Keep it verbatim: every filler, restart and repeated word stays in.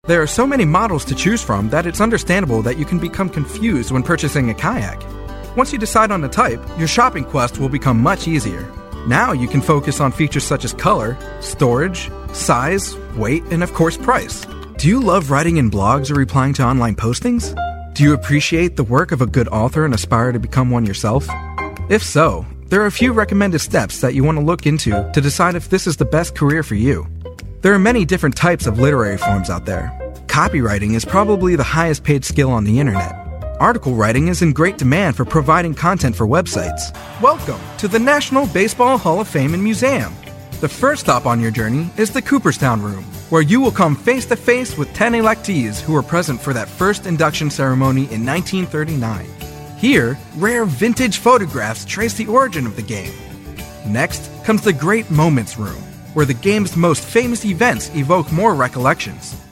There are so many models to choose from that it's understandable that you can become confused when purchasing a kayak. Once you decide on a type, your shopping quest will become much easier. Now you can focus on features such as color, storage, size, weight, and of course price. Do you love writing in blogs or replying to online postings? Do you appreciate the work of a good author and aspire to become one yourself? If so, there are a few recommended steps that you want to look into to decide if this is the best career for you. There are many different types of literary forms out there. Copywriting is probably the highest paid skill on the internet. Article writing is in great demand for providing content for websites. Welcome to the National Baseball Hall of Fame and Museum. The first stop on your journey is the Cooperstown Room, where you will come face to face with ten electees who were present for that first induction ceremony in nineteen thirty-nine. Here, rare vintage photographs trace the origin of the game. Next comes the Great Moments Room, where the game's most famous events evoke more recollections.